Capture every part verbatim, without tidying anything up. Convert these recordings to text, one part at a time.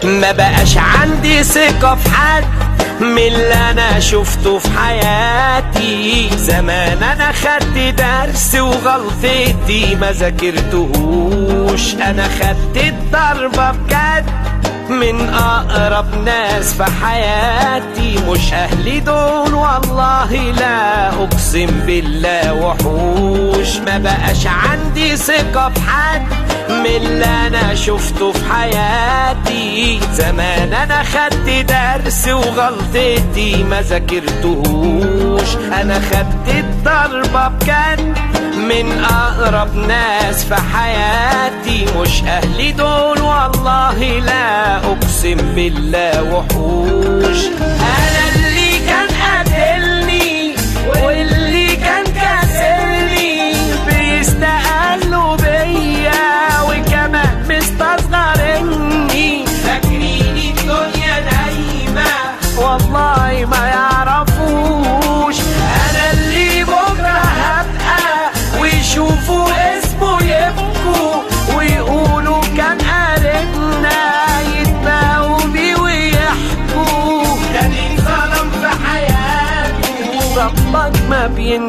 ما بقاش عندي ثقة في حد من اللي انا شفته في حياتي. زمان انا خدت درس وغلطتي ما ذاكرتهوش، انا خدت الضربة بجد من اقرب ناس في حياتي. مش اهلي دول والله لا اقسم بالله وحوش. ما بقاش عندي ثقة في حد من اللي انا شفته في حياتي. زمان انا خدت درس وغلطتي ما ذاكرتهوش، انا خدت الضربة بجد من اقرب ناس في حياتي. مش اهلي دول والله لا اقسم بالله وحوش. انا اللي كان قاتلني واللي كان كاسرني بيستقلوا بيا وكمان مستصغرني. فاكرين الدنيا دايما والله ما يعرفوش. انا اللي بكره هبقى ويشوفوا اسمه يبكوا ويقولوا كان قاربنا، يتباهوا بيه ويحكوا ده اللي ظلم في حياته ربك ما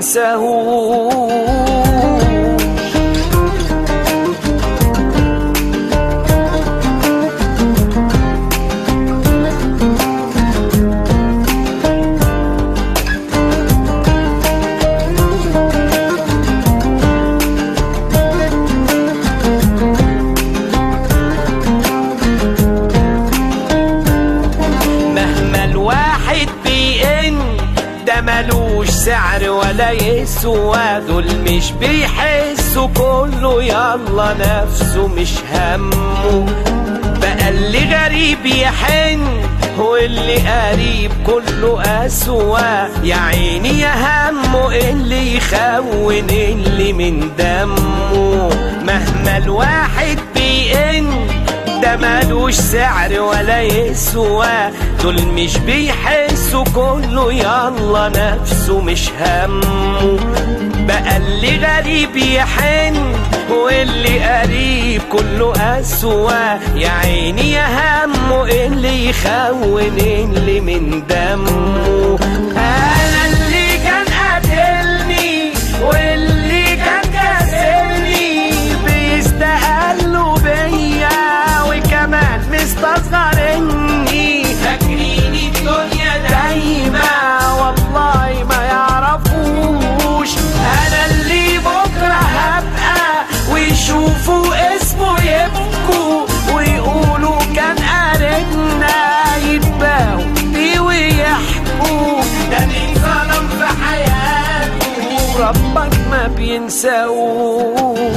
بينساهوش. ملوش سعر ولا يسوى، دول مش بيحسوا كله يلا نفسه مش همه. بقى اللي غريب يحن واللي قريب كله أسوى. يا عيني يا همه اللي يخون اللي من دمه. مهما الواحد بيئن ده مالوش سعر ولا يسوى، دول مش بيحسوا كله يلا نفسه مش همه. بقى اللي غريب يحن واللي قريب كله أسوى. يا عيني يا همه اللي يخون اللي من دمه. أنا اللي كان قاتلني واللي كان كاسرني بيستقلوا بيا وكمان مستصغرني. فاكرين الدنيا دايما والله ما يعرفوش. انا اللي بكره هبقى ويشوفوا اسمه يبكوا ويقولوا كان قاربنا، يتباهوا بيه ويحكوا ده اللي ظلم في حياته ربك ما بينساهوش.